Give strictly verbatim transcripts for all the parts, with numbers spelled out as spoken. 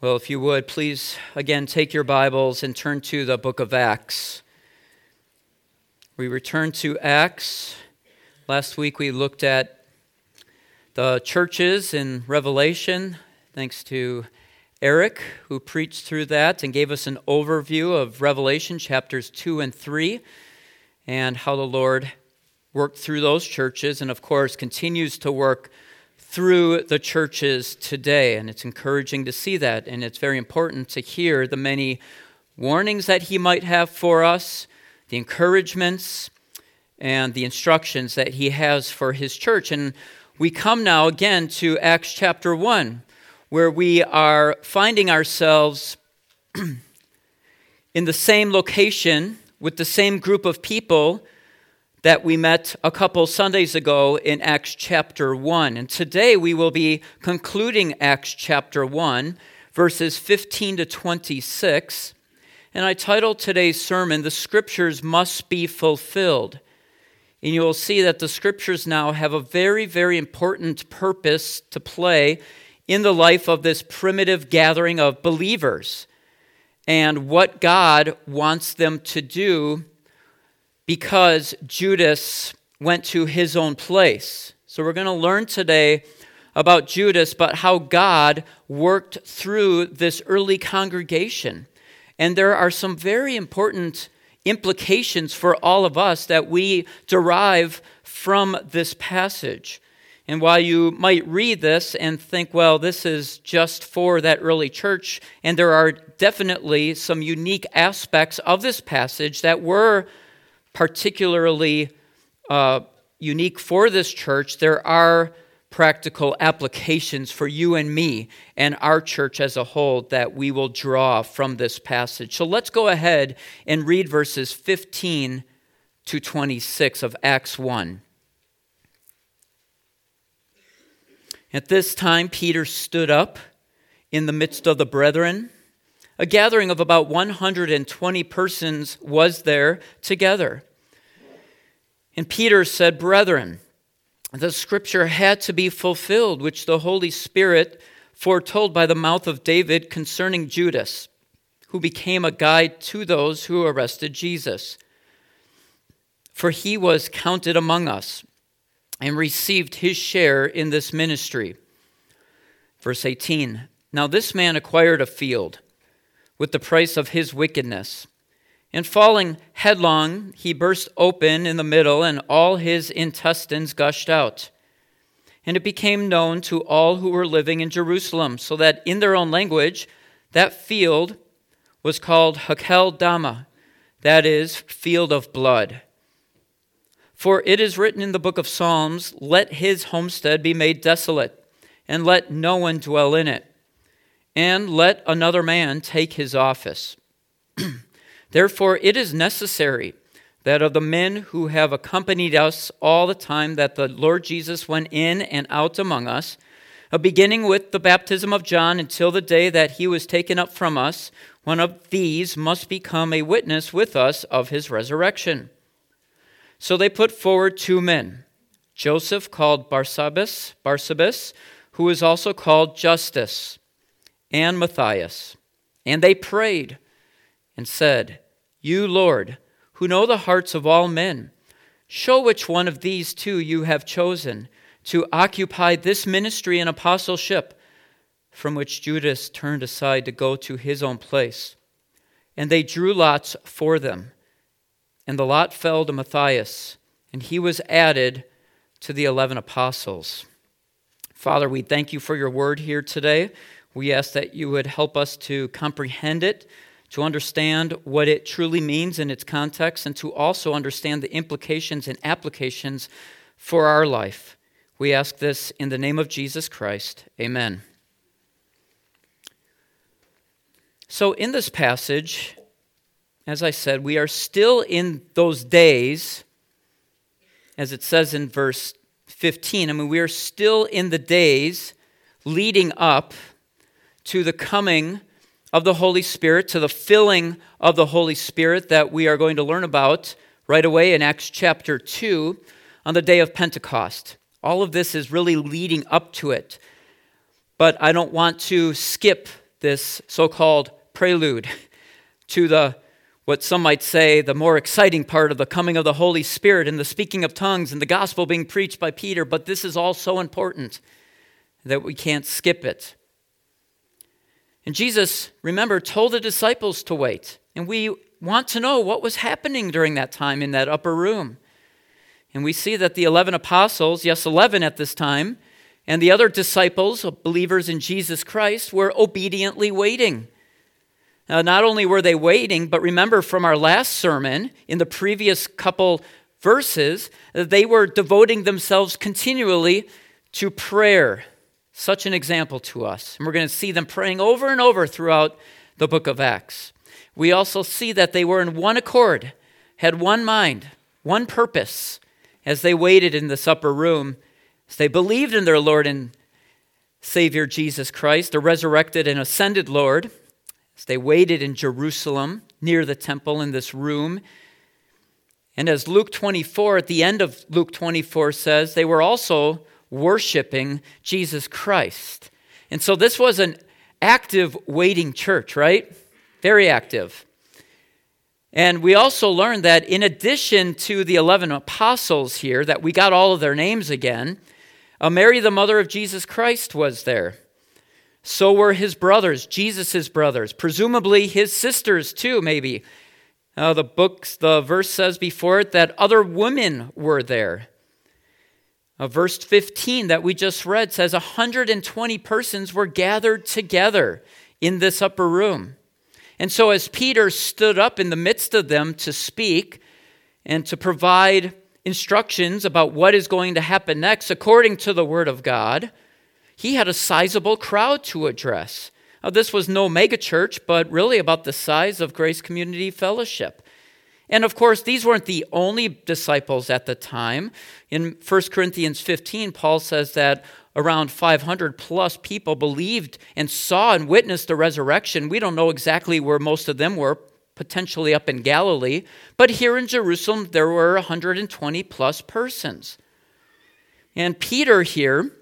Well, if you would, please, again, take your Bibles and turn to the book of Acts. We return to Acts. Last week we looked at the churches in Revelation, thanks to Eric, who preached through that and gave us an overview of Revelation chapters two and three, and how the Lord worked through those churches, and of course continues to work through the churches today. And it's encouraging to see that, and it's very important to hear the many warnings that he might have for us, the encouragements, and the instructions that he has for his church. And we come now again to Acts chapter one, where we are finding ourselves in the same location with the same group of people that we met a couple Sundays ago in Acts chapter one. And today we will be concluding Acts chapter one, verses fifteen to twenty-six. And I titled today's sermon, "The Scriptures Must Be Fulfilled." And you will see that the Scriptures now have a very, very important purpose to play in the life of this primitive gathering of believers, and what God wants them to do because Judas went to his own place. So we're going to learn today about Judas, but how God worked through this early congregation. And there are some very important implications for all of us that we derive from this passage. And while you might read this and think, well, this is just for that early church, and there are definitely some unique aspects of this passage that were particularly uh, unique for this church, there are practical applications for you and me and our church as a whole that we will draw from this passage. So let's go ahead and read verses fifteen to twenty-six of Acts one. At this time, Peter stood up in the midst of the brethren. A gathering of about one hundred twenty persons was there together. And Peter said, "Brethren, the scripture had to be fulfilled, which the Holy Spirit foretold by the mouth of David concerning Judas, who became a guide to those who arrested Jesus. For he was counted among us and received his share in this ministry." Verse eighteen, "Now this man acquired a field with the price of his wickedness. And falling headlong, he burst open in the middle, and all his intestines gushed out. And it became known to all who were living in Jerusalem, so that in their own language, that field was called Hakel Dama, that is, field of blood. For it is written in the book of Psalms, 'Let his homestead be made desolate, and let no one dwell in it. And let another man take his office.' Therefore it is necessary that of the men who have accompanied us all the time that the Lord Jesus went in and out among us, beginning with the baptism of John until the day that he was taken up from us, one of these must become a witness with us of his resurrection." So they put forward two men, Joseph called Barsabbas, Barsabbas, who is also called Justus, and Matthias. And they prayed and said, "You, Lord, who know the hearts of all men, show which one of these two you have chosen to occupy this ministry and apostleship, from which Judas turned aside to go to his own place." And they drew lots for them. And the lot fell to Matthias, and he was added to the eleven apostles. Father, we thank you for your word here today. We ask that you would help us to comprehend it, to understand what it truly means in its context, and to also understand the implications and applications for our life. We ask this in the name of Jesus Christ. Amen. So in this passage, as I said, we are still in those days, as it says in verse fifteen. I mean, we are still in the days leading up to the coming of the Holy Spirit, to the filling of the Holy Spirit that we are going to learn about right away in Acts chapter two on the day of Pentecost. All of this is really leading up to it. But I don't want to skip this so-called prelude to the, what some might say, the more exciting part of the coming of the Holy Spirit and the speaking of tongues and the gospel being preached by Peter. But this is all so important that we can't skip it. And Jesus, remember, told the disciples to wait. And we want to know what was happening during that time in that upper room. And we see that the eleven apostles, yes, eleven at this time, and the other disciples, believers in Jesus Christ, were obediently waiting. Now, not only were they waiting, but remember from our last sermon, in the previous couple verses, they were devoting themselves continually to prayer. Such an example to us. And we're going to see them praying over and over throughout the book of Acts. We also see that they were in one accord, had one mind, one purpose, as they waited in this upper room, as they believed in their Lord and Savior Jesus Christ, the resurrected and ascended Lord, as they waited in Jerusalem, near the temple in this room. And as Luke twenty-four, at the end of Luke twenty-four says, they were also worshiping Jesus Christ. And so this was an active waiting church, right? Very active. And we also learned that in addition to the eleven apostles here, that we got all of their names again, uh, Mary, the mother of Jesus Christ, was there. So were his brothers, Jesus' brothers, presumably his sisters too, maybe. Uh, the books, the verse says before it that other women were there. Uh, verse fifteen that we just read says one hundred twenty persons were gathered together in this upper room. And so as Peter stood up in the midst of them to speak and to provide instructions about what is going to happen next according to the Word of God, he had a sizable crowd to address. Now, this was no megachurch, but really about the size of Grace Community Fellowship. And of course, these weren't the only disciples at the time. In First Corinthians fifteen, Paul says that around five hundred plus people believed and saw and witnessed the resurrection. We don't know exactly where most of them were, potentially up in Galilee. But here in Jerusalem, there were one hundred twenty plus persons. And Peter here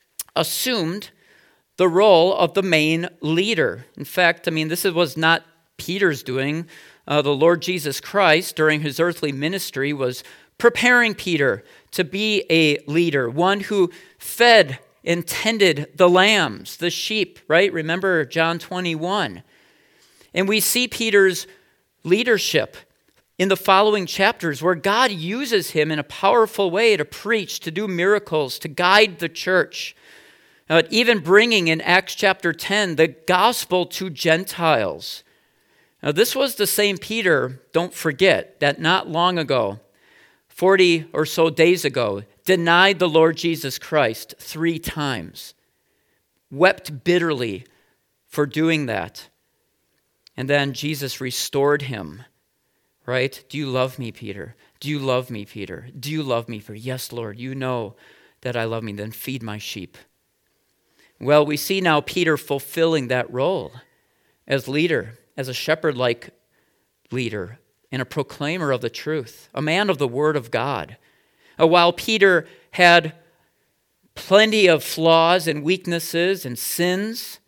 assumed the role of the main leader. In fact, I mean, this was not Peter's doing. Uh, the Lord Jesus Christ, during his earthly ministry, was preparing Peter to be a leader, one who fed and tended the lambs, the sheep, right? Remember John twenty-one. And we see Peter's leadership in the following chapters where God uses him in a powerful way to preach, to do miracles, to guide the church. Uh, even bringing in Acts chapter ten the gospel to Gentiles. Now, this was the same Peter, don't forget, that not long ago, forty or so days ago, denied the Lord Jesus Christ three times, wept bitterly for doing that. And then Jesus restored him, right? Do you love me, Peter? Do you love me, Peter? Do you love me, Peter? Yes, Lord, you know that I love me. Then feed my sheep. Well, we see now Peter fulfilling that role as leader, as a shepherd-like leader and a proclaimer of the truth, a man of the Word of God. Uh, while Peter had plenty of flaws and weaknesses and sins,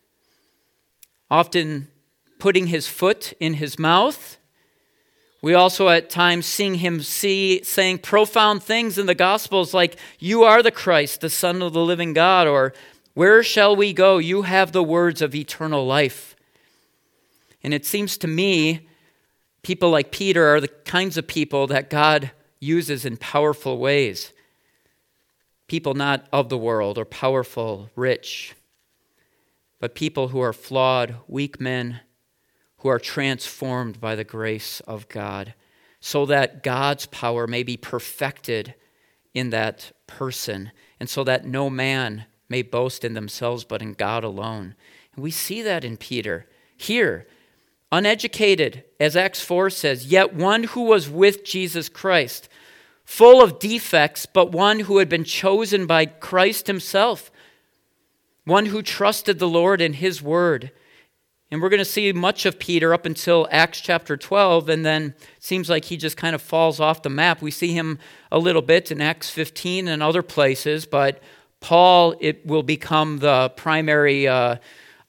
often putting his foot in his mouth, we also at times sing him see, saying profound things in the Gospels like, "You are the Christ, the Son of the living God," or "Where shall we go? You have the words of eternal life." And it seems to me, people like Peter are the kinds of people that God uses in powerful ways. People not of the world or powerful, rich, but people who are flawed, weak men, who are transformed by the grace of God, so that God's power may be perfected in that person, and so that no man may boast in themselves but in God alone. And we see that in Peter. Here, uneducated, as Acts four says, yet one who was with Jesus Christ, full of defects, but one who had been chosen by Christ himself, one who trusted the Lord in his word. And we're going to see much of Peter up until Acts chapter twelve, and then it seems like he just kind of falls off the map. We see him a little bit in Acts fifteen and other places, but Paul, it will become the primary uh,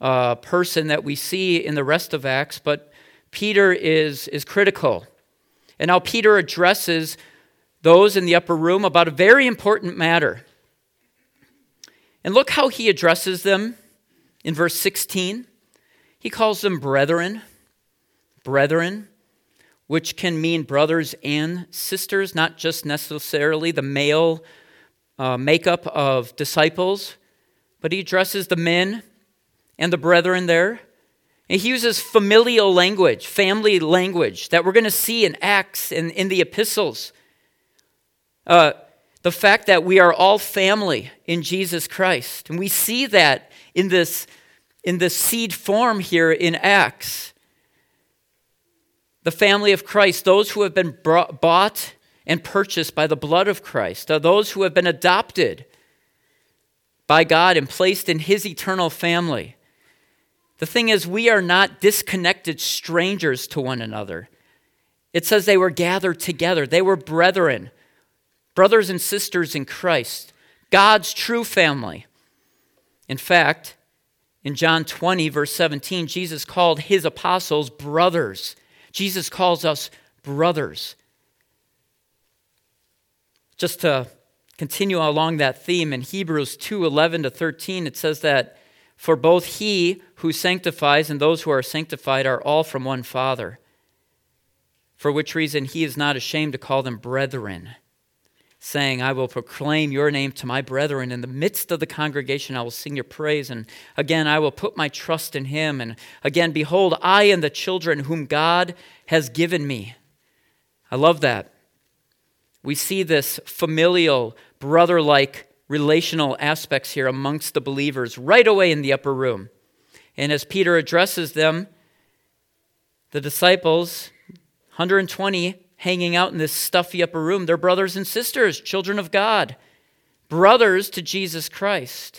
uh, person that we see in the rest of Acts, but Peter is, is critical. And now Peter addresses those in the upper room about a very important matter. And look how he addresses them in verse sixteen. He calls them brethren, brethren, which can mean brothers and sisters, not just necessarily the male uh, makeup of disciples, but he addresses the men and the brethren there. And he uses familial language, family language, that we're going to see in Acts and in the epistles. Uh, the fact that we are all family in Jesus Christ. And we see that in this, in this seed form here in Acts. The family of Christ, those who have been brought, bought and purchased by the blood of Christ, are those who have been adopted by God and placed in his eternal family. The thing is, we are not disconnected strangers to one another. It says they were gathered together. They were brethren, brothers and sisters in Christ, God's true family. In fact, in John twenty, verse seventeen, Jesus called his apostles brothers. Jesus calls us brothers. Just to continue along that theme, in Hebrews two, eleven to thirteen, it says that for both he who sanctifies and those who are sanctified are all from one Father, for which reason he is not ashamed to call them brethren, saying, I will proclaim your name to my brethren. In the midst of the congregation I will sing your praise, and again I will put my trust in him. And again, behold, I and the children whom God has given me. I love that. We see this familial, brother-like relational aspects here amongst the believers right away in the upper room. And as Peter addresses them, the disciples, one hundred twenty hanging out in this stuffy upper room, they're brothers and sisters, children of God, brothers to Jesus Christ.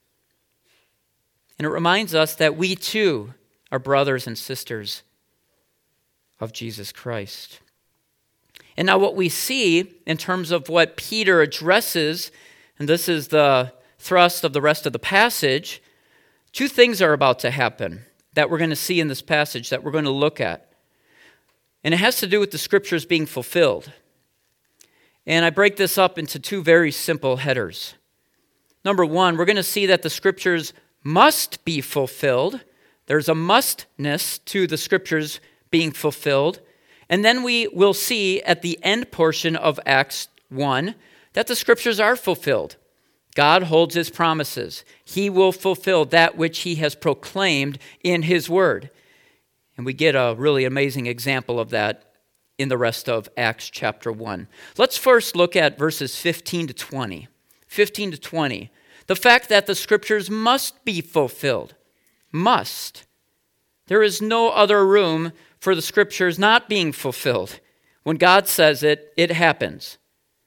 And it reminds us that we too are brothers and sisters of Jesus Christ. And now what we see in terms of what Peter addresses, and this is the thrust of the rest of the passage, two things are about to happen that we're going to see in this passage that we're going to look at. And it has to do with the scriptures being fulfilled. And I break this up into two very simple headers. Number one, we're going to see that the scriptures must be fulfilled. There's a mustness to the scriptures being fulfilled. And then we will see at the end portion of Acts one that the scriptures are fulfilled. God holds his promises. He will fulfill that which he has proclaimed in his word. And we get a really amazing example of that in the rest of Acts chapter one. Let's first look at verses fifteen to twenty. fifteen to twenty. The fact that the scriptures must be fulfilled. Must. There is no other room for the scriptures not being fulfilled. When God says it, it happens.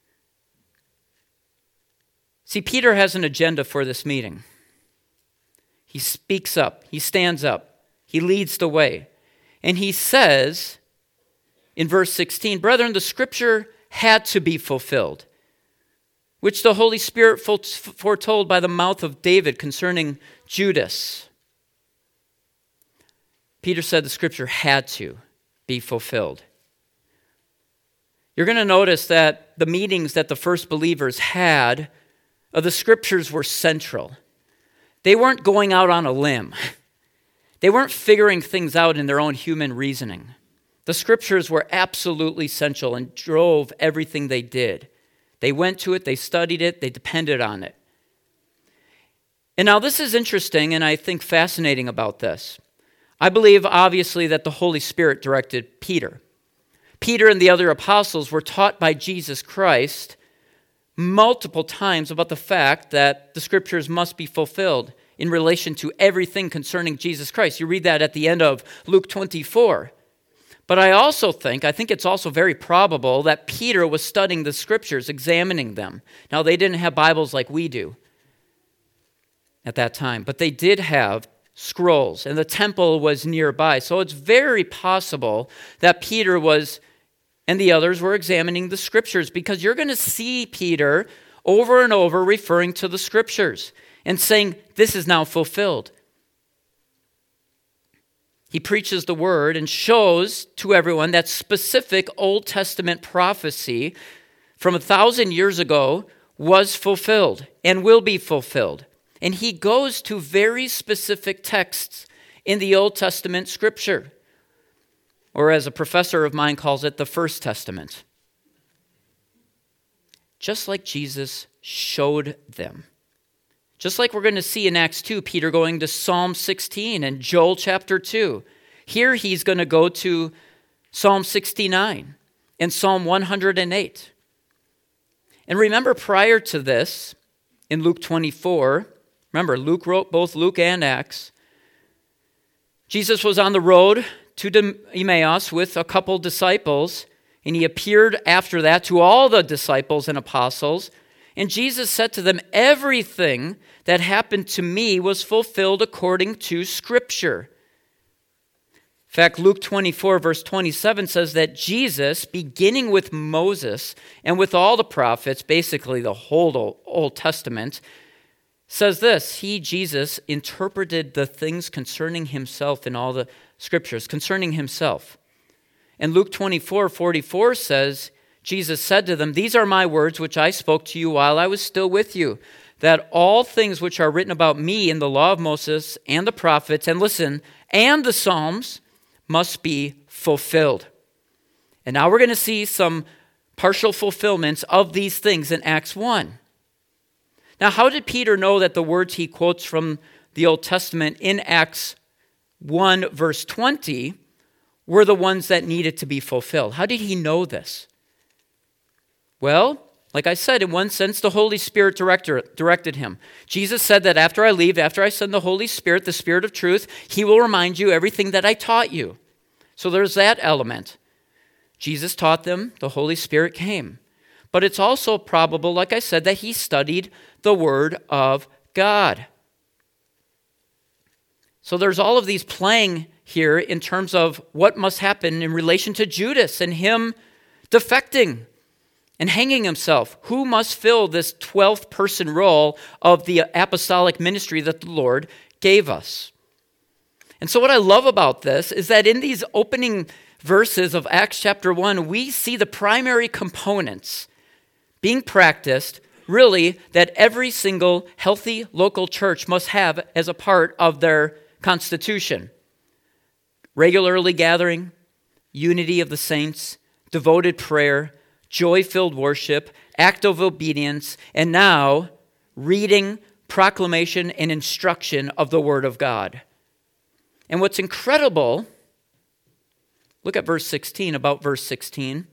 See, Peter has an agenda for this meeting. He speaks up. He stands up. He leads the way. And he says in verse sixteen, brethren, the scripture had to be fulfilled, which the Holy Spirit foretold by the mouth of David concerning Judas. Peter said the scripture had to be fulfilled. You're going to notice that the meetings that the first believers had, uh, the scriptures were central. They weren't going out on a limb. They weren't figuring things out in their own human reasoning. The scriptures were absolutely essential and drove everything they did. They went to it, they studied it, they depended on it. And now this is interesting, and I think fascinating about this. I believe, obviously, that the Holy Spirit directed Peter. Peter and the other apostles were taught by Jesus Christ multiple times about the fact that the scriptures must be fulfilled in relation to everything concerning Jesus Christ. You read that at the end of Luke twenty-four. But I also think, I think it's also very probable that Peter was studying the scriptures, examining them. Now, they didn't have Bibles like we do at that time, but they did have scrolls, and the temple was nearby. So it's very possible that Peter was, and the others were examining the scriptures, because you're going to see Peter over and over referring to the scriptures and saying, this is now fulfilled. He preaches the word and shows to everyone that specific Old Testament prophecy from a thousand years ago was fulfilled and will be fulfilled. And he goes to very specific texts in the Old Testament scripture, or as a professor of mine calls it, the First Testament. Just like Jesus showed them. Just like we're going to see in Acts two, Peter going to Psalm sixteen and Joel chapter two. Here he's going to go to Psalm sixty-nine and Psalm one hundred eight. And remember, prior to this, in Luke twenty-four, remember, Luke wrote both Luke and Acts. Jesus was on the road to Emmaus with a couple disciples, and he appeared after that to all the disciples and apostles. And Jesus said to them, everything that happened to me was fulfilled according to Scripture. In fact, Luke twenty-four, verse twenty-seven says that Jesus, beginning with Moses and with all the prophets, basically the whole Old Testament, says this: he, Jesus, interpreted the things concerning himself in all the Scriptures, concerning himself. And Luke twenty-four, forty-four says, Jesus said to them, these are my words which I spoke to you while I was still with you, that all things which are written about me in the law of Moses and the prophets, and listen, and the Psalms, must be fulfilled. And now we're going to see some partial fulfillments of these things in Acts one. Now, how did Peter know that the words he quotes from the Old Testament in Acts one, verse twenty, were the ones that needed to be fulfilled? How did he know this? Well, like I said, in one sense, the Holy Spirit director, directed him. Jesus said that after I leave, after I send the Holy Spirit, the Spirit of truth, he will remind you everything that I taught you. So there's that element. Jesus taught them, the Holy Spirit came. But it's also probable, like I said, that he studied the Word of God. So there's all of these playing here in terms of what must happen in relation to Judas and him defecting and hanging himself. Who must fill this twelfth person role of the apostolic ministry that the Lord gave us? And so what I love about this is that in these opening verses of Acts chapter one, we see the primary components being practiced, really, that every single healthy local church must have as a part of their constitution. Regularly gathering, unity of the saints, devoted prayer, joy-filled worship, act of obedience, and now reading, proclamation, and instruction of the Word of God. And what's incredible, look at verse sixteen, about verse sixteen.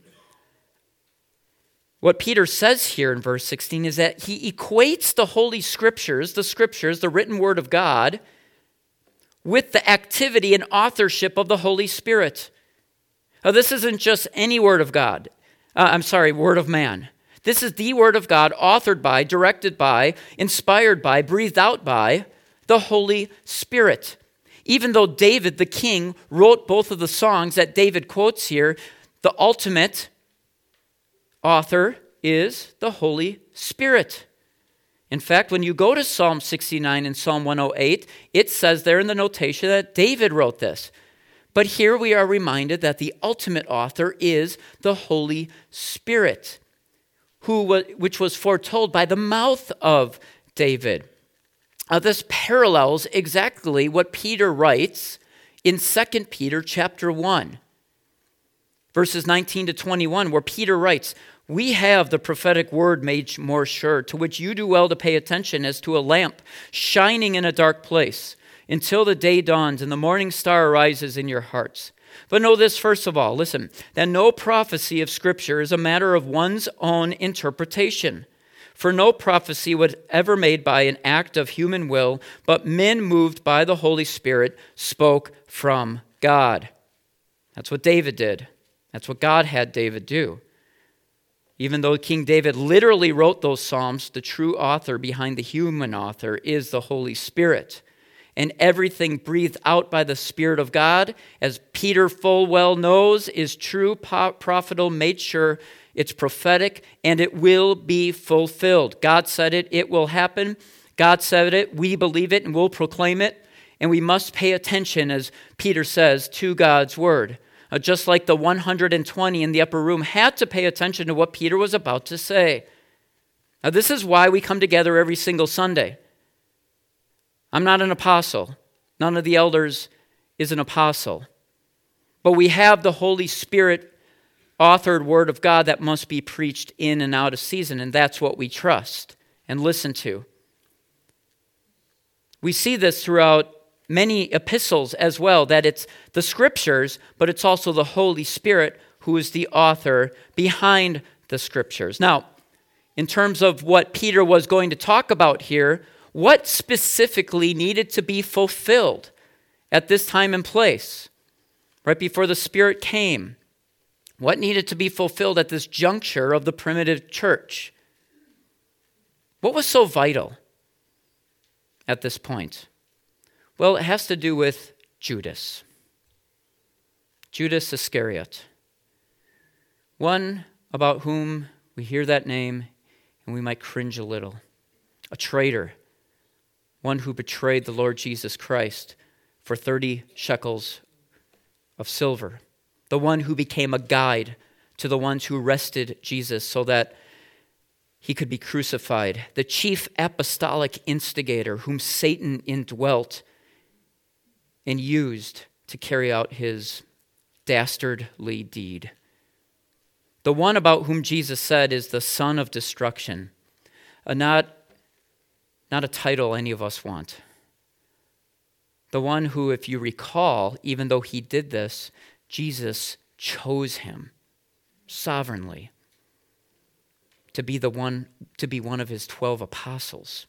What Peter says here in verse sixteen is that he equates the Holy Scriptures, the Scriptures, the written Word of God, with the activity and authorship of the Holy Spirit. Now, this isn't just any Word of God. Uh, I'm sorry, word of man. This is the Word of God, authored by, directed by, inspired by, breathed out by the Holy Spirit. Even though David, the king, wrote both of the songs that David quotes here, the ultimate author is the Holy Spirit. In fact, when you go to Psalm sixty-nine and Psalm one oh eight, it says there in the notation that David wrote this. But here we are reminded that the ultimate author is the Holy Spirit, who was, which was foretold by the mouth of David. Uh, this parallels exactly what Peter writes in Second Peter chapter one, verses nineteen to twenty-one, where Peter writes, we have the prophetic word made more sure, to which you do well to pay attention as to a lamp shining in a dark place, until the day dawns and the morning star arises in your hearts. But know this first of all, listen, that no prophecy of Scripture is a matter of one's own interpretation. For no prophecy was ever made by an act of human will, but men moved by the Holy Spirit spoke from God. That's what David did. That's what God had David do. Even though King David literally wrote those Psalms, the true author behind the human author is the Holy Spirit. And everything breathed out by the Spirit of God, as Peter full well knows, is true, profitable, made sure, it's prophetic, and it will be fulfilled. God said it, it will happen. God said it, we believe it, and we'll proclaim it. And we must pay attention, as Peter says, to God's word. Uh, just like the one hundred twenty in the upper room had to pay attention to what Peter was about to say. Now, this is why we come together every single Sunday. I'm not an apostle. None of the elders is an apostle. But we have the Holy Spirit authored word of God that must be preached in and out of season, and that's what we trust and listen to. We see this throughout many epistles as well, that it's the scriptures, but it's also the Holy Spirit who is the author behind the scriptures. Now, in terms of what Peter was going to talk about here, what specifically needed to be fulfilled at this time and place, right before the Spirit came? What needed to be fulfilled at this juncture of the primitive church? What was so vital at this point? Well, it has to do with Judas. Judas Iscariot. One about whom we hear that name and we might cringe a little. A traitor. One who betrayed the Lord Jesus Christ for thirty shekels of silver. The one who became a guide to the ones who arrested Jesus so that he could be crucified. The chief apostolic instigator whom Satan indwelt and used to carry out his dastardly deed. The one about whom Jesus said is the son of destruction. A not, not a title any of us want. The one who, if you recall, even though he did this, Jesus chose him sovereignly to be the one, to be one of his twelve apostles.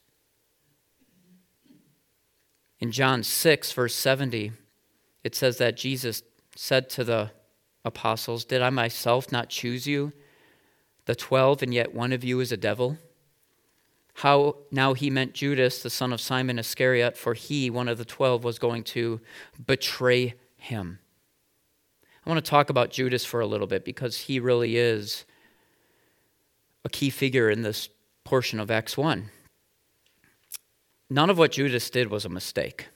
In John six, verse seventy, it says that Jesus said to the apostles, "Did I myself not choose you, the twelve, and yet one of you is a devil?" How now he meant Judas, the son of Simon Iscariot, for he, one of the twelve, was going to betray him. I want to talk about Judas for a little bit because he really is a key figure in this portion of Acts one. None of what Judas did was a mistake.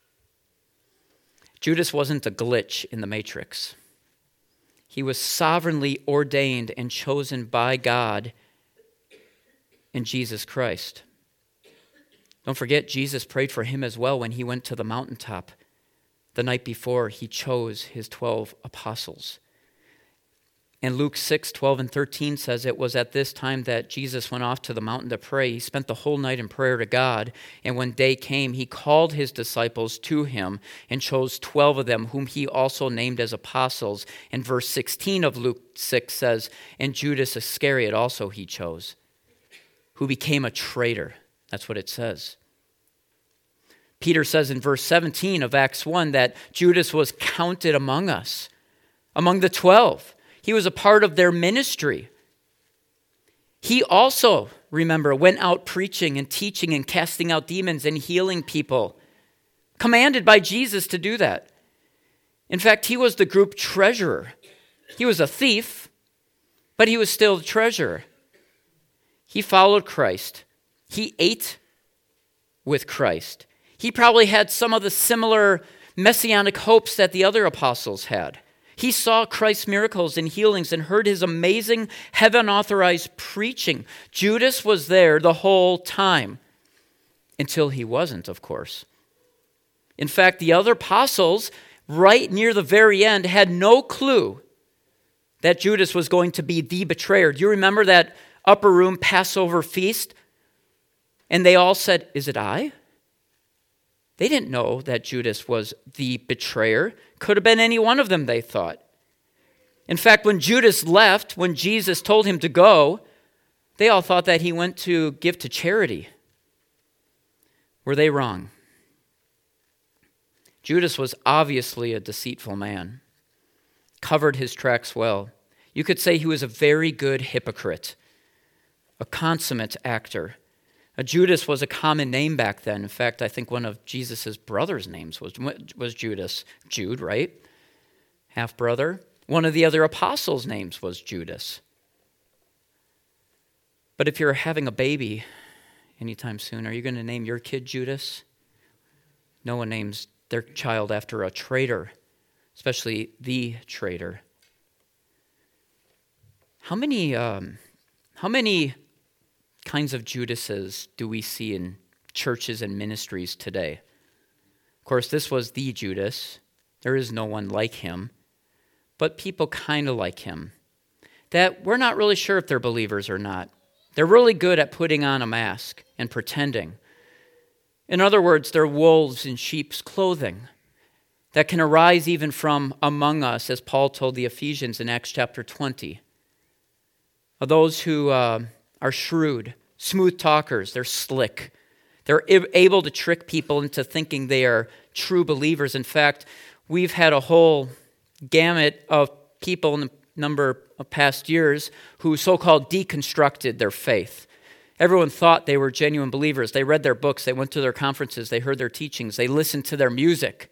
Judas wasn't a glitch in the matrix. He was sovereignly ordained and chosen by God in Jesus Christ. Don't forget, Jesus prayed for him as well when he went to the mountaintop the night before he chose his twelve apostles. And Luke six, twelve and thirteen says it was at this time that Jesus went off to the mountain to pray. He spent the whole night in prayer to God. And when day came, he called his disciples to him and chose twelve of them, whom he also named as apostles. And verse sixteen of Luke six says, and Judas Iscariot also he chose, who became a traitor. That's what it says. Peter says in verse seventeen of Acts one that Judas was counted among us, among the twelve. He was a part of their ministry. He also, remember, went out preaching and teaching and casting out demons and healing people, commanded by Jesus to do that. In fact, he was the group treasurer. He was a thief, but he was still the treasurer. He followed Christ. He ate with Christ. He probably had some of the similar messianic hopes that the other apostles had. He saw Christ's miracles and healings and heard his amazing heaven-authorized preaching. Judas was there the whole time, until he wasn't, of course. In fact, the other apostles, right near the very end, had no clue that Judas was going to be the betrayer. Do you remember that upper room Passover feast? And they all said, "Is it I?" They didn't know that Judas was the betrayer. Could have been any one of them, they thought. In fact, when Judas left, when Jesus told him to go, they all thought that he went to give to charity. Were they wrong? Judas was obviously a deceitful man, covered his tracks well. You could say he was a very good hypocrite, a consummate actor. Uh, Judas was a common name back then. In fact, I think one of Jesus' brothers' names was, was Judas. Jude, right? Half-brother. One of the other apostles' names was Judas. But if you're having a baby anytime soon, are you going to name your kid Judas? No one names their child after a traitor, especially the traitor. How many, um, how many kinds of Judases do we see in churches and ministries today? Of course, this was the Judas. There is no one like him, but people kind of like him, that we're not really sure if they're believers or not. They're really good at putting on a mask and pretending. In other words, they're wolves in sheep's clothing that can arise even from among us, as Paul told the Ephesians in Acts chapter twenty. Of those who uh, are shrewd, smooth talkers, they're slick. They're able to trick people into thinking they are true believers. In fact, we've had a whole gamut of people in the number of past years who so-called deconstructed their faith. Everyone thought they were genuine believers. They read their books, they went to their conferences, they heard their teachings, they listened to their music.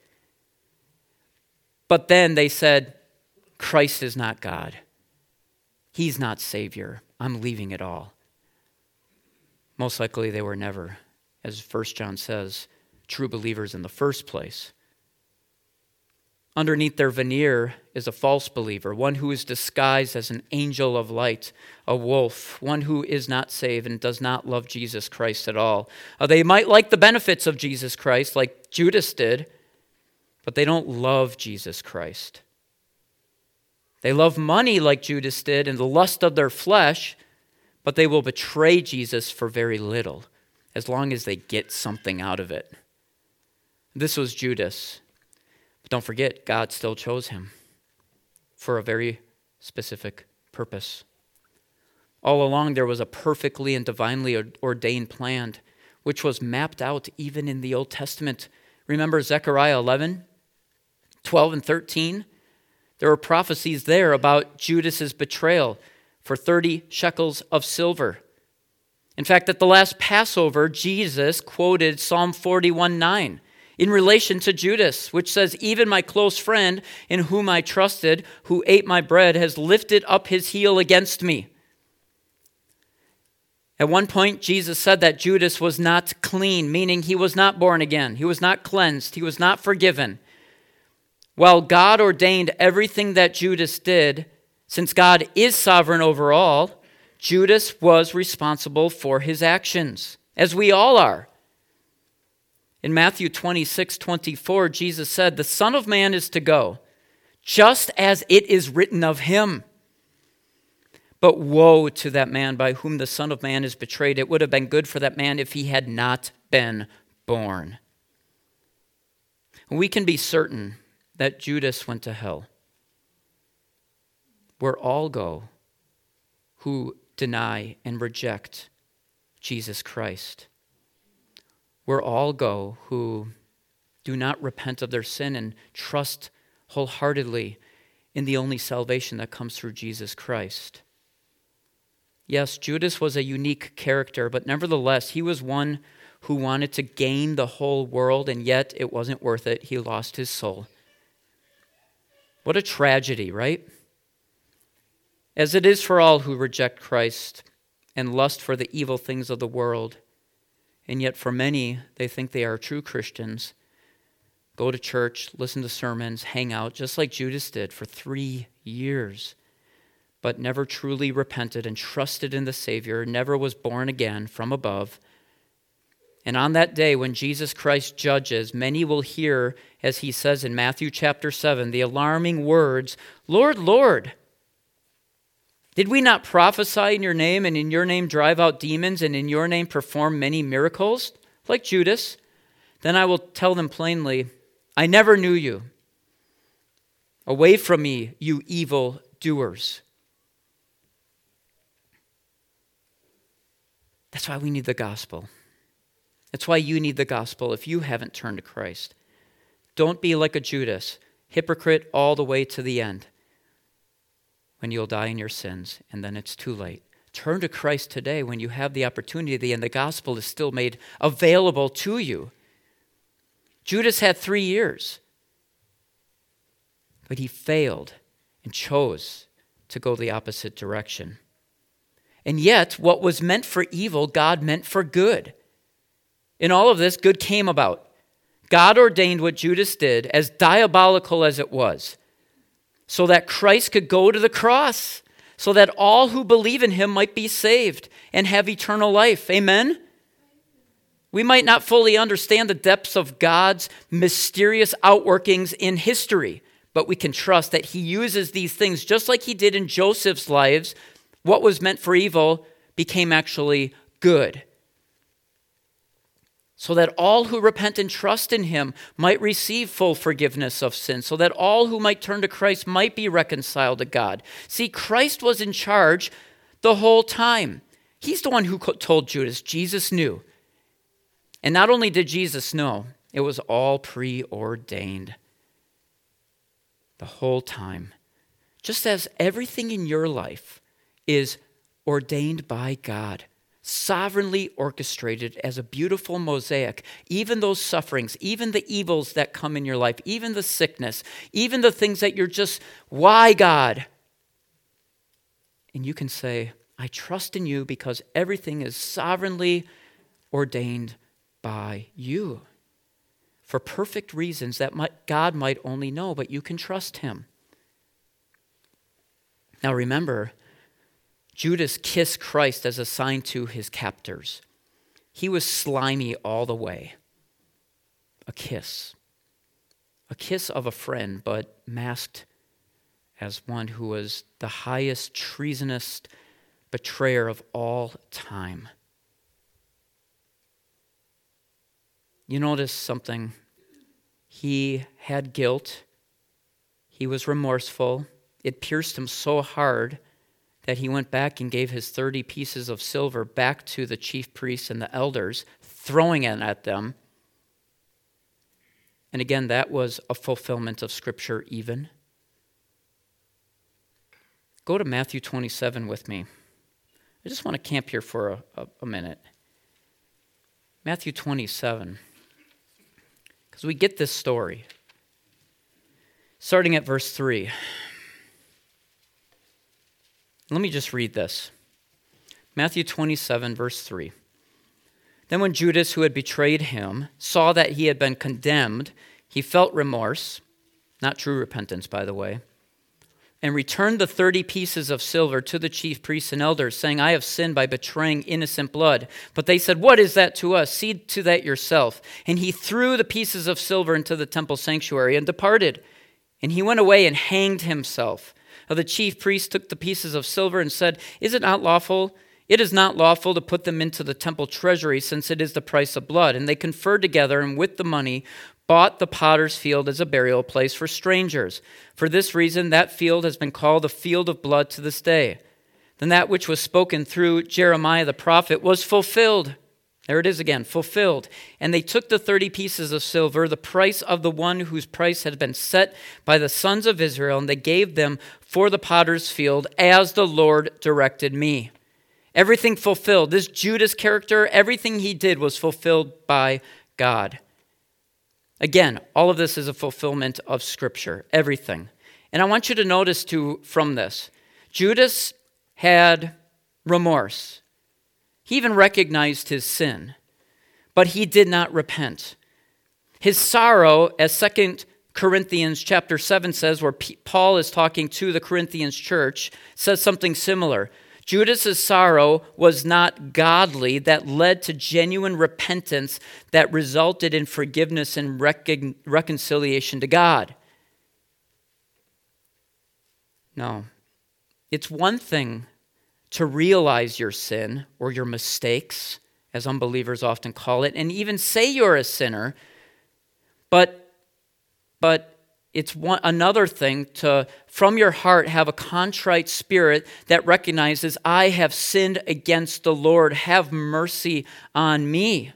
But then they said, Christ is not God. He's not Savior. I'm leaving it all. Most likely they were never, as First John says, true believers in the first place. Underneath their veneer is a false believer, one who is disguised as an angel of light, a wolf, one who is not saved and does not love Jesus Christ at all. Uh, they might like the benefits of Jesus Christ like Judas did, but they don't love Jesus Christ. They love money like Judas did and the lust of their flesh, but they will betray Jesus for very little, as long as they get something out of it. This was Judas. But don't forget, God still chose him for a very specific purpose. All along, there was a perfectly and divinely ordained plan, which was mapped out even in the Old Testament. Remember Zechariah eleven, twelve, and thirteen? There were prophecies there about Judas's betrayal for thirty shekels of silver. In fact, at the last Passover, Jesus quoted Psalm forty-one nine in relation to Judas, which says, even my close friend in whom I trusted, who ate my bread, has lifted up his heel against me. At one point, Jesus said that Judas was not clean, meaning he was not born again. He was not cleansed. He was not forgiven. While God ordained everything that Judas did, since God is sovereign over all, Judas was responsible for his actions, as we all are. In Matthew twenty-six twenty-four, Jesus said, the Son of Man is to go, just as it is written of him. But woe to that man by whom the Son of Man is betrayed. It would have been good for that man if he had not been born. We can be certain that Judas went to hell, where all go who deny and reject Jesus Christ. Where all go who do not repent of their sin and trust wholeheartedly in the only salvation that comes through Jesus Christ. Yes, Judas was a unique character, but nevertheless, he was one who wanted to gain the whole world, and yet it wasn't worth it. He lost his soul. What a tragedy, right? As it is for all who reject Christ and lust for the evil things of the world, and yet for many, they think they are true Christians, go to church, listen to sermons, hang out, just like Judas did for three years, but never truly repented and trusted in the Savior, never was born again from above. And on that day when Jesus Christ judges, many will hear, as he says in Matthew chapter seven, the alarming words, Lord, Lord, did we not prophesy in your name and in your name drive out demons and in your name perform many miracles? Like Judas. Then I will tell them plainly, I never knew you. Away from me, you evil doers. That's why we need the gospel. That's why you need the gospel if you haven't turned to Christ. Don't be like a Judas, hypocrite all the way to the end, when you'll die in your sins, and then it's too late. Turn to Christ today when you have the opportunity, and the gospel is still made available to you. Judas had three years, but he failed and chose to go the opposite direction. And yet, what was meant for evil, God meant for good. In all of this, good came about. God ordained what Judas did, as diabolical as it was, so that Christ could go to the cross, so that all who believe in him might be saved and have eternal life. Amen? We might not fully understand the depths of God's mysterious outworkings in history, but we can trust that he uses these things just like he did in Joseph's lives. What was meant for evil became actually good, so that all who repent and trust in him might receive full forgiveness of sin, so that all who might turn to Christ might be reconciled to God. See, Christ was in charge the whole time. He's the one who told Judas. Jesus knew. And not only did Jesus know, it was all preordained the whole time. Just as everything in your life is ordained by God, sovereignly orchestrated as a beautiful mosaic, even those sufferings, even the evils that come in your life, even the sickness, even the things that you're just, why God? And you can say, I trust in you because everything is sovereignly ordained by you for perfect reasons that might, God might only know, but you can trust him. Now remember, Judas kissed Christ as a sign to his captors. He was slimy all the way. A kiss. A kiss of a friend, but masked as one who was the highest treasonous betrayer of all time. You notice something. He had guilt. He was remorseful. It pierced him so hard that he went back and gave his thirty pieces of silver back to the chief priests and the elders, throwing it at them. And again, that was a fulfillment of Scripture even. Go to Matthew twenty-seven with me. I just want to camp here for a, a, a minute. Matthew twenty-seven. Because we get this story. Starting at verse three. Let me just read this. Matthew twenty-seven, verse three. Then when Judas, who had betrayed him, saw that he had been condemned, he felt remorse, not true repentance, by the way, and returned the thirty pieces of silver to the chief priests and elders, saying, I have sinned by betraying innocent blood. But they said, what is that to us? See to that yourself. And he threw the pieces of silver into the temple sanctuary and departed. And he went away and hanged himself. Now the chief priest took the pieces of silver and said, Is it not lawful? It is not lawful to put them into the temple treasury, since it is the price of blood. And they conferred together, and with the money bought the potter's field as a burial place for strangers. For this reason, that field has been called the field of blood to this day. Then that which was spoken through Jeremiah the prophet was fulfilled. There it is again, fulfilled. And they took the thirty pieces of silver, the price of the one whose price had been set by the sons of Israel, and they gave them for the potter's field as the Lord directed me. Everything fulfilled. This Judas character, everything he did was fulfilled by God. Again, all of this is a fulfillment of Scripture, everything. And I want you to notice too from this, Judas had remorse. He even recognized his sin, but he did not repent. His sorrow, as Second Corinthians chapter seven says, where Paul is talking to the Corinthians church, says something similar. Judas's sorrow was not godly, that led to genuine repentance that resulted in forgiveness and recon- reconciliation to God. No. It's one thing to realize your sin or your mistakes, as unbelievers often call it, and even say you're a sinner, but, but it's one, another thing to, from your heart, have a contrite spirit that recognizes, I have sinned against the Lord. Have mercy on me.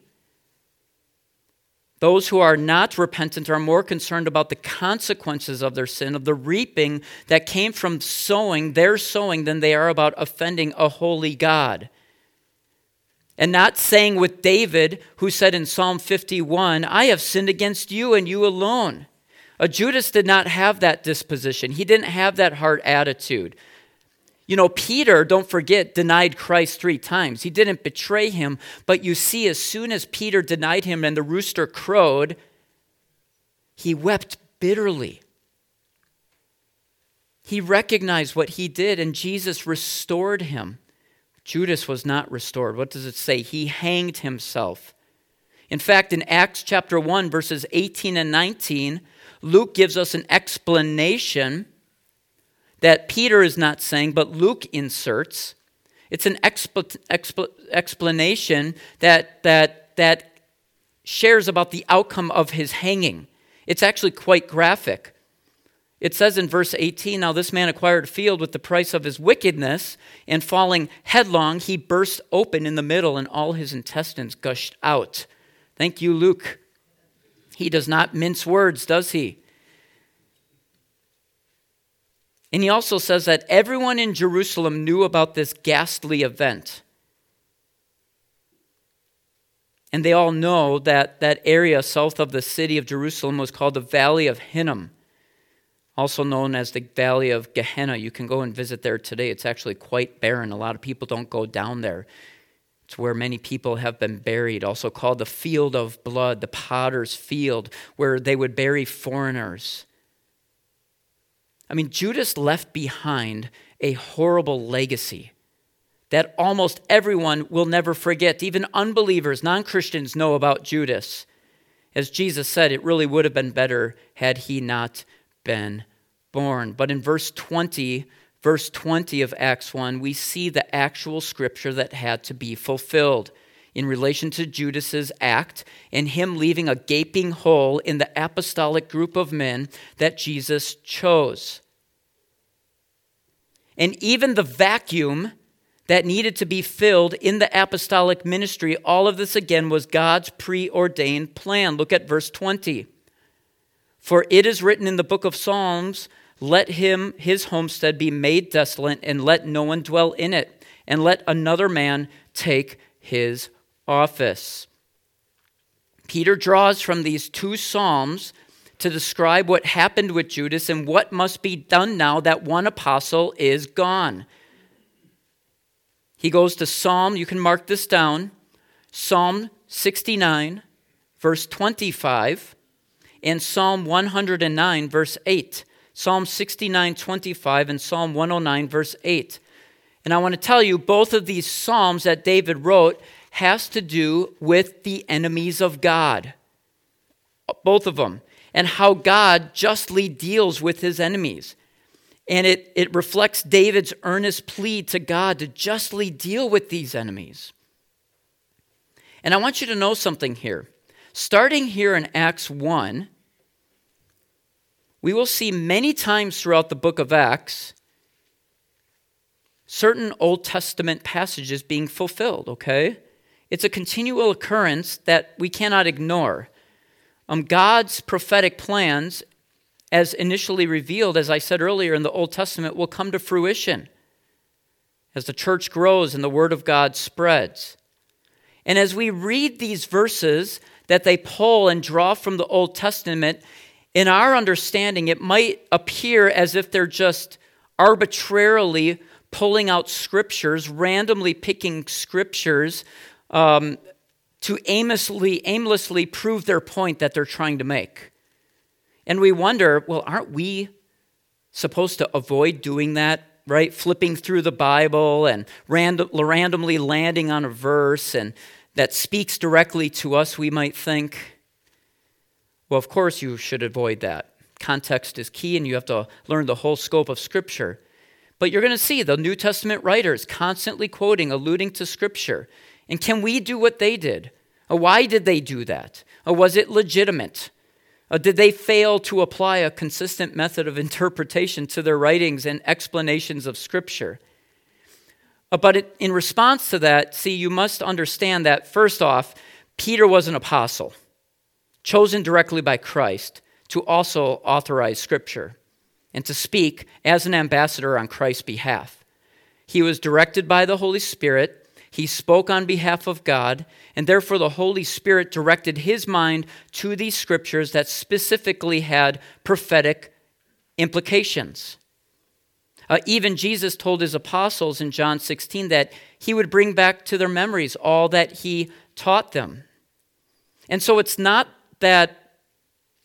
Those who are not repentant are more concerned about the consequences of their sin, of the reaping that came from sowing, their sowing, than they are about offending a holy God. And not saying with David, who said in Psalm fifty-one, I have sinned against you and you alone. A Judas did not have that disposition. He didn't have that heart attitude. You know, Peter, don't forget, denied Christ three times. He didn't betray him, but you see, as soon as Peter denied him and the rooster crowed, He wept bitterly. He recognized what he did, and Jesus restored him. Judas was not restored. What does it say? He hanged himself. In fact, in Acts chapter one, verses eighteen and nineteen, Luke gives us an explanation that Peter is not saying, but Luke inserts. It's an expl- expl- explanation that, that, that shares about the outcome of his hanging. It's actually quite graphic. It says in verse eighteen, now this man acquired a field with the price of his wickedness, and falling headlong, he burst open in the middle, and all his intestines gushed out. Thank you, Luke. He does not mince words, does he? And he also says that everyone in Jerusalem knew about this ghastly event. And they all know that that area south of the city of Jerusalem was called the Valley of Hinnom, also known as the Valley of Gehenna. You can go and visit there today. It's actually quite barren. A lot of people don't go down there. It's where many people have been buried, also called the Field of Blood, the Potter's Field, where they would bury foreigners. I mean, Judas left behind a horrible legacy that almost everyone will never forget. Even unbelievers, non-Christians know about Judas. As Jesus said, it really would have been better had he not been born. But in verse twenty, verse twenty of Acts one, we see the actual scripture that had to be fulfilled in relation to Judas's act and him leaving a gaping hole in the apostolic group of men that Jesus chose. And even the vacuum that needed to be filled in the apostolic ministry, all of this again was God's preordained plan. Look at verse twenty. For it is written in the book of Psalms, let him, his homestead be made desolate, and let no one dwell in it, and let another man take his office. Peter draws from these two Psalms to describe what happened with Judas and what must be done now that one apostle is gone. He goes to Psalm, you can mark this down, Psalm sixty-nine, verse twenty-five, and Psalm one hundred nine, verse eight. Psalm sixty-nine, twenty-five, and Psalm one oh nine, verse eight. And I want to tell you, both of these Psalms that David wrote has to do with the enemies of God. Both of them. And how God justly deals with his enemies. And it, it reflects David's earnest plea to God to justly deal with these enemies. And I want you to know something here. Starting here in Acts one, we will see many times throughout the book of Acts certain Old Testament passages being fulfilled, okay? It's a continual occurrence that we cannot ignore. Um, God's prophetic plans, as initially revealed, as I said earlier, in the Old Testament, will come to fruition as the church grows and the word of God spreads. And as we read these verses that they pull and draw from the Old Testament, in our understanding, it might appear as if they're just arbitrarily pulling out scriptures, randomly picking scriptures um, to aimlessly, aimlessly prove their point that they're trying to make. And we wonder, well, aren't we supposed to avoid doing that, right? Flipping through the Bible and random, randomly landing on a verse and that speaks directly to us, we might think. Well, of course you should avoid that. Context is key, and you have to learn the whole scope of Scripture. But you're going to see the New Testament writers constantly quoting, alluding to Scripture. And can we do what they did? Or why did they do that? Or was it legitimate? Or did they fail to apply a consistent method of interpretation to their writings and explanations of Scripture? Uh, But it, in response to that, see, you must understand that, first off, Peter was an apostle, chosen directly by Christ to also authorize Scripture and to speak as an ambassador on Christ's behalf. He was directed by the Holy Spirit. He spoke on behalf of God, and therefore the Holy Spirit directed his mind to these Scriptures that specifically had prophetic implications. Uh, even Jesus told his apostles in John sixteen that he would bring back to their memories all that he taught them. And so it's not that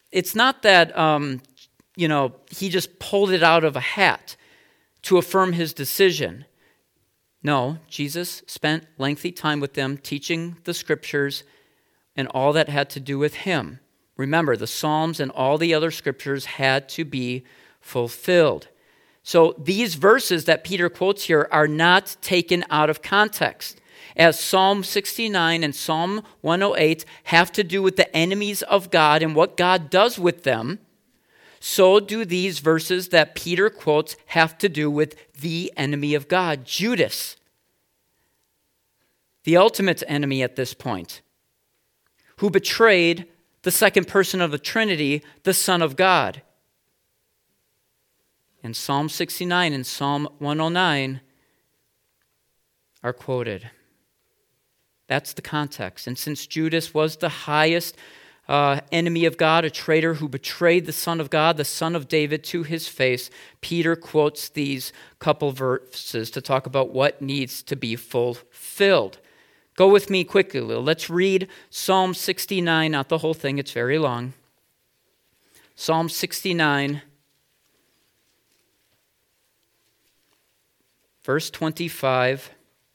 it's not that, um, you know, he just pulled it out of a hat to affirm his decision. No, Jesus spent lengthy time with them teaching the scriptures and all that had to do with him. Remember, the Psalms and all the other scriptures had to be fulfilled. So these verses that Peter quotes here are not taken out of context. As Psalm sixty-nine and Psalm one oh eight have to do with the enemies of God and what God does with them, so do these verses that Peter quotes have to do with the enemy of God, Judas, the ultimate enemy at this point, who betrayed the second person of the Trinity, the Son of God. And Psalm sixty-nine and Psalm one oh nine are quoted. That's the context. And since Judas was the highest uh, enemy of God, a traitor who betrayed the Son of God, the Son of David, to his face, Peter quotes these couple verses to talk about what needs to be fulfilled. Go with me quickly. Let's read Psalm sixty-nine, not the whole thing, it's very long. Psalm sixty-nine, verse twenty-five,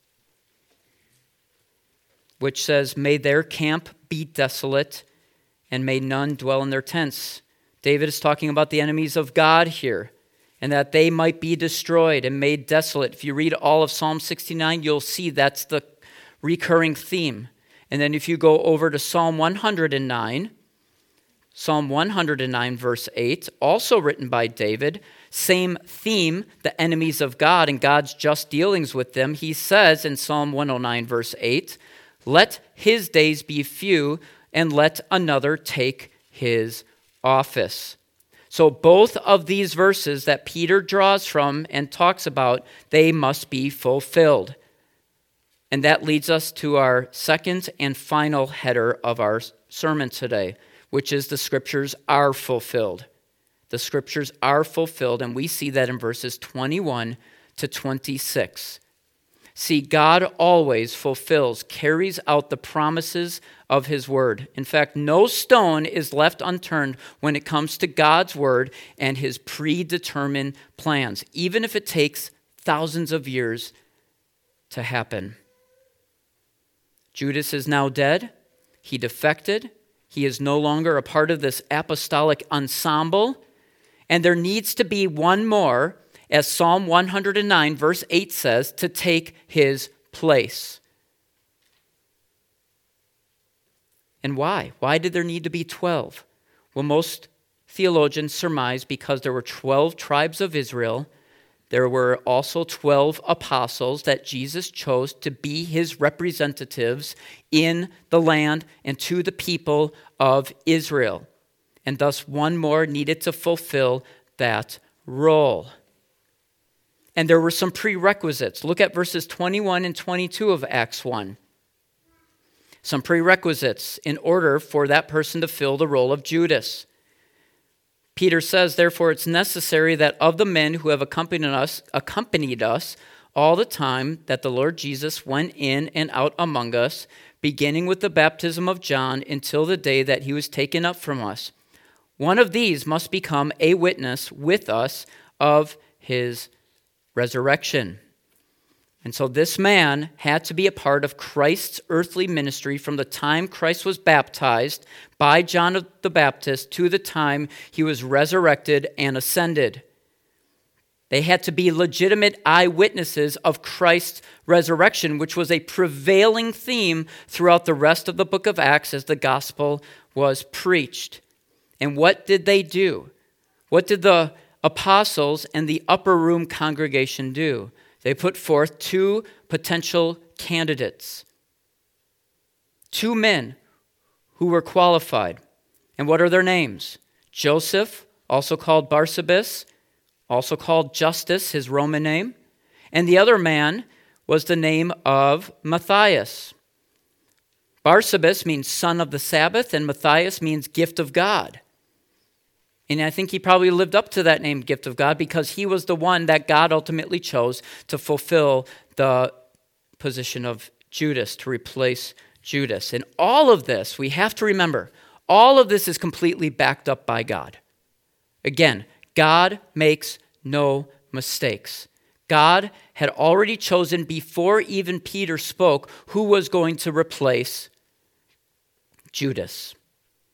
which says, "May their camp be desolate, and may none dwell in their tents." David is talking about the enemies of God here, and that they might be destroyed and made desolate. If you read all of Psalm sixty-nine, you'll see that's the recurring theme. And then if you go over to Psalm one hundred nine, Psalm one hundred nine, verse eight, also written by David, same theme, the enemies of God and God's just dealings with them. He says in Psalm one oh nine, verse eight, "Let his days be few, and let another take his office." So both of these verses that Peter draws from and talks about, they must be fulfilled. And that leads us to our second and final header of our sermon today, which is the scriptures are fulfilled. The scriptures are fulfilled, and we see that in verses twenty-one to twenty-six. See, God always fulfills, carries out the promises of his word. In fact, no stone is left unturned when it comes to God's word and his predetermined plans, even if it takes thousands of years to happen. Judas is now dead. He defected. He is no longer a part of this apostolic ensemble. And there needs to be one more, as Psalm one hundred nine, verse eight says, to take his place. And why? Why did there need to be twelve? Well, most theologians surmise because there were twelve tribes of Israel. There were also twelve apostles that Jesus chose to be his representatives in the land and to the people of Israel. And thus one more needed to fulfill that role. And there were some prerequisites. Look at verses twenty-one and twenty-two of Acts one. Some prerequisites in order for that person to fill the role of Judas. Peter says, "Therefore it's necessary that of the men who have accompanied us, accompanied us all the time that the Lord Jesus went in and out among us, beginning with the baptism of John until the day that he was taken up from us. One of these must become a witness with us of his resurrection." And so this man had to be a part of Christ's earthly ministry from the time Christ was baptized by John the Baptist to the time he was resurrected and ascended. They had to be legitimate eyewitnesses of Christ's resurrection, which was a prevailing theme throughout the rest of the book of Acts as the gospel was preached. And what did they do? What did the apostles and the upper room congregation do? They put forth two potential candidates, two men who were qualified. And what are their names? Joseph, also called Barsabas, also called Justus, his Roman name. And the other man was the name of Matthias. Barsabas means son of the Sabbath, and Matthias means gift of God. And I think he probably lived up to that name, gift of God, because he was the one that God ultimately chose to fulfill the position of Judas, to replace Judas. And all of this, we have to remember, all of this is completely backed up by God. Again, God makes no mistakes. God had already chosen before even Peter spoke who was going to replace Judas.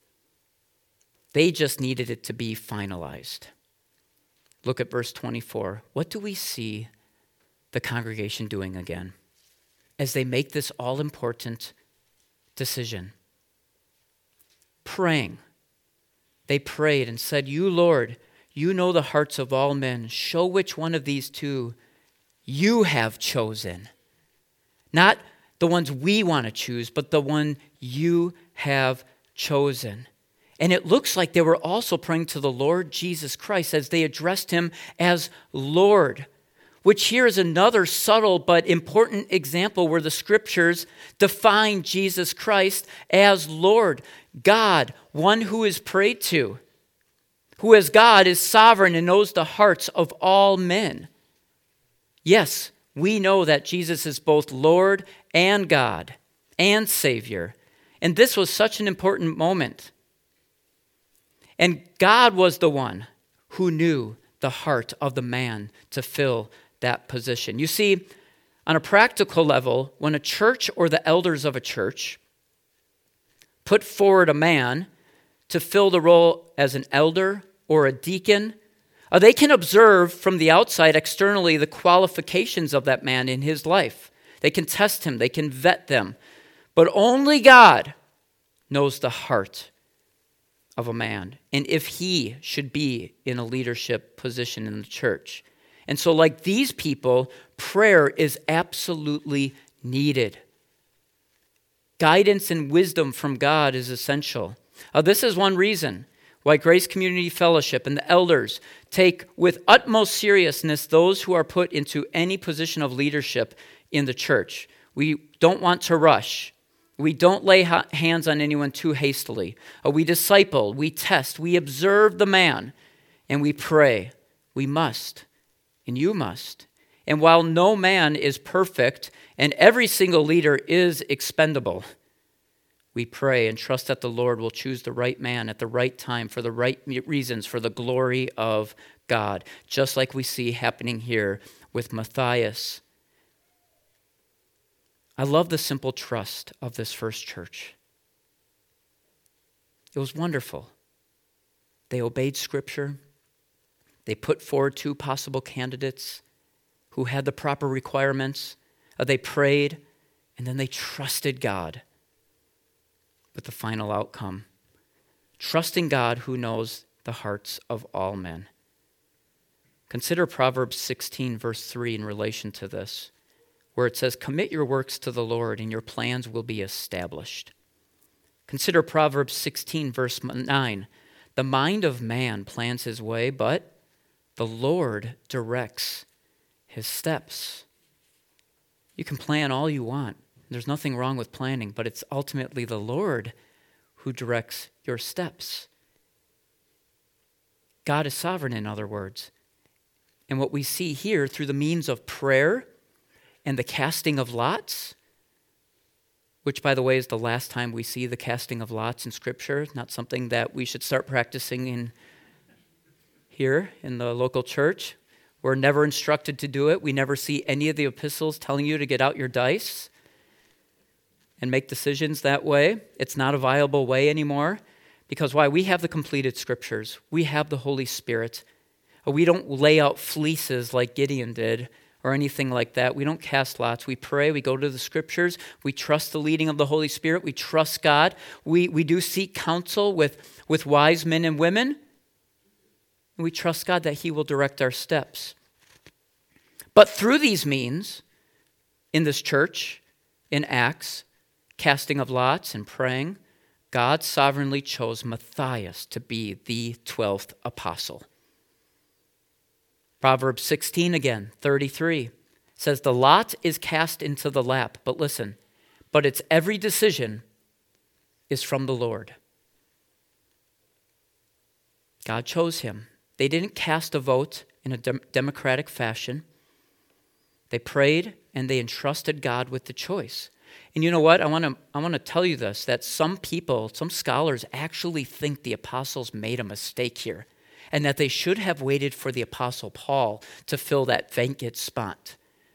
They just needed it to be finalized. Look at verse twenty-four. What do we see the congregation doing again as they make this all-important decision? Praying. They prayed and said, "You, Lord, you know the hearts of all men. Show which one of these two you have chosen." Not the ones we want to choose, but the one you have chosen. And it looks like they were also praying to the Lord Jesus Christ as they addressed him as Lord, which here is another subtle but important example where the scriptures define Jesus Christ as Lord, God, one who is prayed to, who as God is sovereign and knows the hearts of all men. Yes, we know that Jesus is both Lord and God and Savior. And this was such an important moment. And God was the one who knew the heart of the man to fill that position. You see, on a practical level, when a church or the elders of a church put forward a man to fill the role as an elder or a deacon, uh, they can observe from the outside externally the qualifications of that man in his life. They can test him, they can vet them. But only God knows the heart of a man and if he should be in a leadership position in the church. And so like these people, prayer is absolutely needed. Guidance and wisdom from God is essential. Uh, this is one reason why Grace Community Fellowship and the elders take with utmost seriousness those who are put into any position of leadership in the church. We don't want to rush. We don't lay hands on anyone too hastily. Uh, we disciple, we test, we observe the man, and we pray. We must, and you must. And while no man is perfect, and every single leader is expendable, we pray and trust that the Lord will choose the right man at the right time for the right reasons, for the glory of God, just like we see happening here with Matthias. I love the simple trust of this first church. It was wonderful. They obeyed Scripture. They put forward two possible candidates who had the proper requirements. Uh, they prayed, and then they trusted God with the final outcome. Trusting God who knows the hearts of all men. Consider Proverbs sixteen, verse three in relation to this, where it says, "Commit your works to the Lord, and your plans will be established." Consider Proverbs sixteen, verse nine. "The mind of man plans his way, but the Lord directs his steps." You can plan all you want. There's nothing wrong with planning, but it's ultimately the Lord who directs your steps. God is sovereign, in other words. And what we see here through the means of prayer and the casting of lots, which, by the way, is the last time we see the casting of lots in Scripture, not something that we should start practicing in here in the local church. We're never instructed to do it. We never see any of the epistles telling you to get out your dice and make decisions that way. It's not a viable way anymore. Because why? We have the completed Scriptures. We have the Holy Spirit. We don't lay out fleeces like Gideon did or anything like that. We don't cast lots. We pray. We go to the Scriptures. We trust the leading of the Holy Spirit. We trust God. We, we do seek counsel with, with wise men and women. And we trust God that He will direct our steps. But through these means, in this church, in Acts, casting of lots and praying, God sovereignly chose Matthias to be the twelfth apostle. Proverbs sixteen again, thirty-three, says, "The lot is cast into the lap," but listen, "but its every decision is from the Lord." God chose him. They didn't cast a vote in a dem- democratic fashion. They prayed and they entrusted God with the choice. And you know what? I want to I want to tell you this, that some people, some scholars actually think the apostles made a mistake here and that they should have waited for the apostle Paul to fill that vacant spot.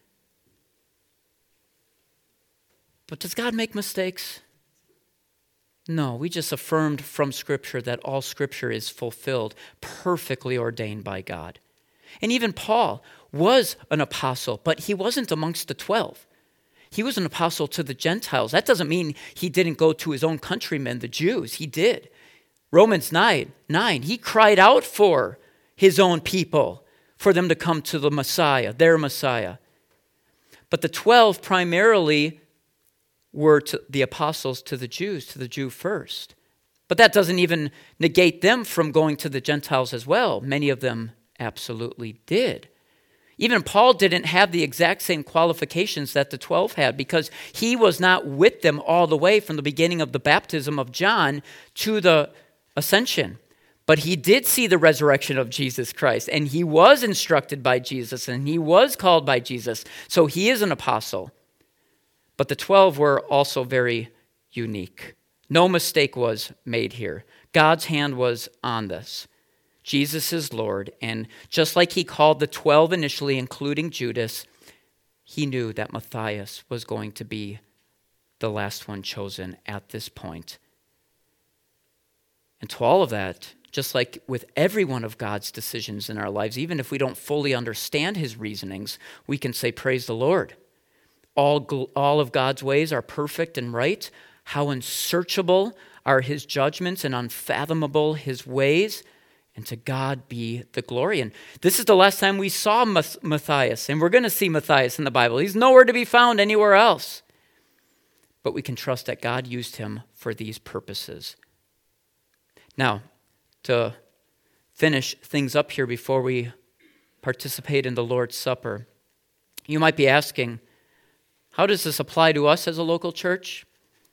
But does God make mistakes? No, we just affirmed from Scripture that all Scripture is fulfilled, perfectly ordained by God. And even Paul was an apostle, but he wasn't amongst the twelve. He was an apostle to the Gentiles. That doesn't mean he didn't go to his own countrymen, the Jews. He did. Romans nine, nine, he cried out for his own people, for them to come to the Messiah, their Messiah. But the twelve primarily were to the apostles to the Jews, to the Jew first. But that doesn't even negate them from going to the Gentiles as well. Many of them absolutely did. Even Paul didn't have the exact same qualifications that the twelve had because he was not with them all the way from the beginning of the baptism of John to the ascension. But he did see the resurrection of Jesus Christ, and he was instructed by Jesus, and he was called by Jesus. So he is an apostle. But the twelve were also very unique. No mistake was made here. God's hand was on this. Jesus is Lord, and just like he called the twelve initially, including Judas, he knew that Matthias was going to be the last one chosen at this point. And to all of that, just like with every one of God's decisions in our lives, even if we don't fully understand his reasonings, we can say, praise the Lord. All, all of God's ways are perfect and right. How unsearchable are his judgments and unfathomable his ways. And to God be the glory. And this is the last time we saw Matthias. And we're going to see Matthias in the Bible. He's nowhere to be found anywhere else. But we can trust that God used him for these purposes. Now, to finish things up here before we participate in the Lord's Supper, you might be asking, how does this apply to us as a local church?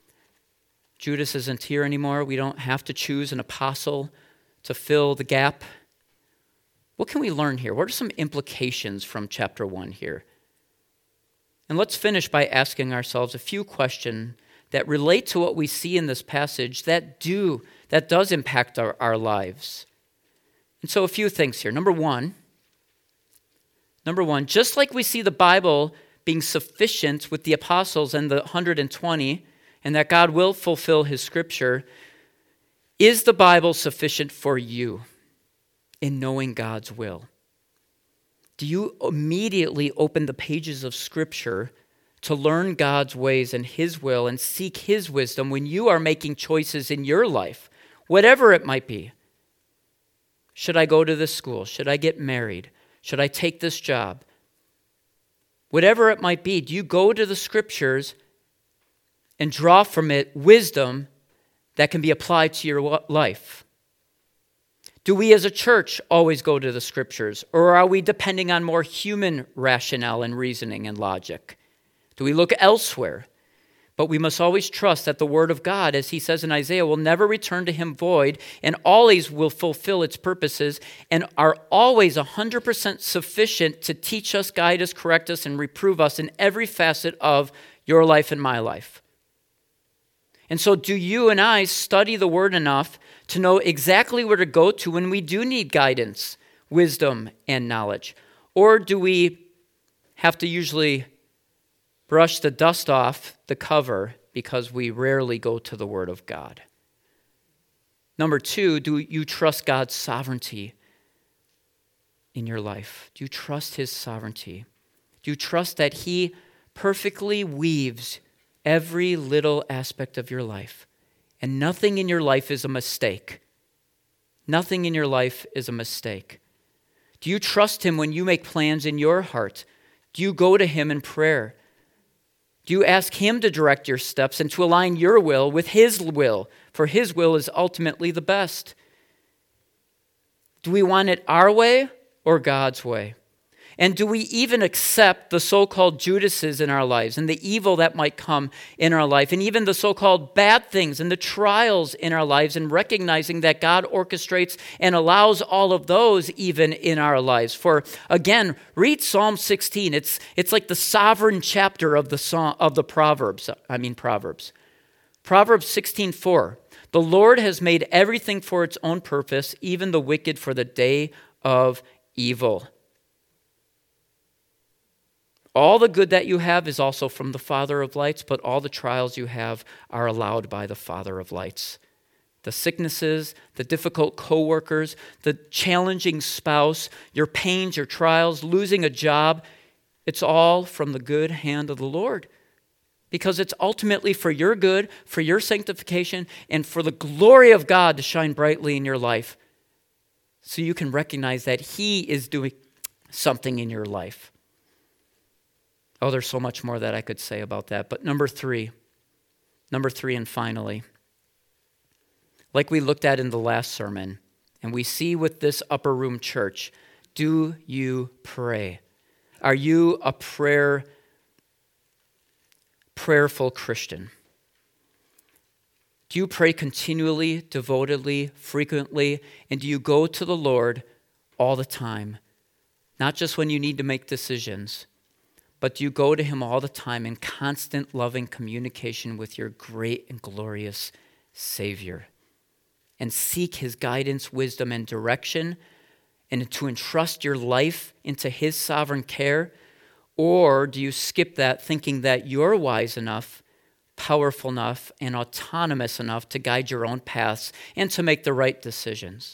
Judas isn't here anymore. We don't have to choose an apostle to fill the gap. What can we learn here? What are some implications from chapter one here? And let's finish by asking ourselves a few questions that relate to what we see in this passage that do, that does impact our, our lives. And so a few things here. Number one, number one, just like we see the Bible being sufficient with the apostles and the one hundred twenty, and that God will fulfill his scripture, is the Bible sufficient for you in knowing God's will? Do you immediately open the pages of scripture to learn God's ways and his will and seek his wisdom when you are making choices in your life, whatever it might be? Should I go to this school? Should I get married? Should I take this job? Whatever it might be, do you go to the scriptures and draw from it wisdom that can be applied to your life? Do we as a church always go to the scriptures, or are we depending on more human rationale and reasoning and logic? Do we look elsewhere? But we must always trust that the word of God, as he says in Isaiah, will never return to him void and always will fulfill its purposes and are always one hundred percent sufficient to teach us, guide us, correct us, and reprove us in every facet of your life and my life. And so do you and I study the word enough to know exactly where to go to when we do need guidance, wisdom, and knowledge? Or do we have to usually brush the dust off the cover because we rarely go to the Word of God? Number two, do you trust God's sovereignty in your life? Do you trust his sovereignty? Do you trust that he perfectly weaves every little aspect of your life, and nothing in your life is a mistake? Nothing in your life is a mistake. Do you trust him when you make plans in your heart? Do you go to him in prayer? Do you ask him to direct your steps and to align your will with his will? For his will is ultimately the best. Do we want it our way or God's way? And do we even accept the so-called Judases in our lives and the evil that might come in our life and even the so-called bad things and the trials in our lives, and recognizing that God orchestrates and allows all of those even in our lives? For again, read Psalm sixteen. It's, it's like the sovereign chapter of the song, of the Proverbs. I mean Proverbs. Proverbs sixteen four. The Lord has made everything for its own purpose, even the wicked for the day of evil. All the good that you have is also from the Father of lights, but all the trials you have are allowed by the Father of lights. The sicknesses, the difficult coworkers, the challenging spouse, your pains, your trials, losing a job, it's all from the good hand of the Lord. Because it's ultimately for your good, for your sanctification, and for the glory of God to shine brightly in your life, so you can recognize that He is doing something in your life. Oh, there's so much more that I could say about that. But number three, number three and finally, like we looked at in the last sermon, and we see with this upper room church, do you pray? Are you a prayer, prayerful Christian? Do you pray continually, devotedly, frequently, and do you go to the Lord all the time? Not just when you need to make decisions, but do you go to Him all the time in constant loving communication with your great and glorious Savior, and seek His guidance, wisdom, and direction, and to entrust your life into His sovereign care? Or do you skip that, thinking that you're wise enough, powerful enough, and autonomous enough to guide your own paths and to make the right decisions?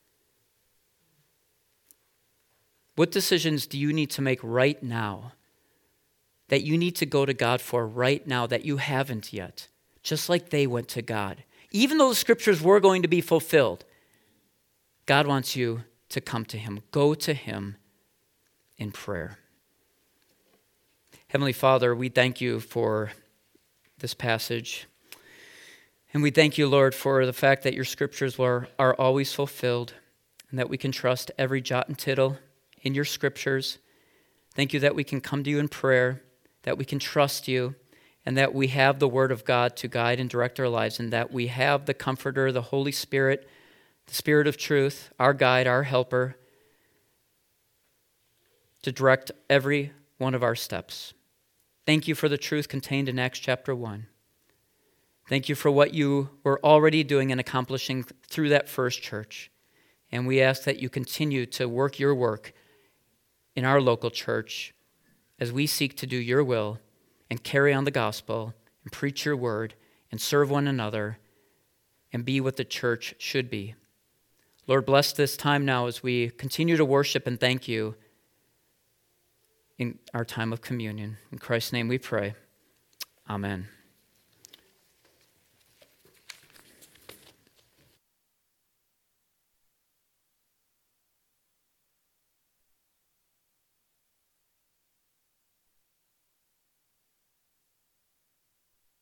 What decisions do you need to make right now, that you need to go to God for right now, that you haven't yet, just like they went to God? Even though the scriptures were going to be fulfilled, God wants you to come to Him. Go to Him in prayer. Heavenly Father, we thank You for this passage. And we thank You, Lord, for the fact that Your scriptures are, are always fulfilled, and that we can trust every jot and tittle in Your scriptures. Thank You that we can come to You in prayer, that we can trust You, and that we have the Word of God to guide and direct our lives, and that we have the Comforter, the Holy Spirit, the Spirit of truth, our guide, our helper, to direct every one of our steps. Thank You for the truth contained in Acts chapter one. Thank You for what You were already doing and accomplishing through that first church. And we ask that You continue to work Your work in our local church as we seek to do Your will and carry on the gospel and preach Your word and serve one another and be what the church should be. Lord, bless this time now as we continue to worship and thank You in our time of communion. In Christ's name we pray. Amen.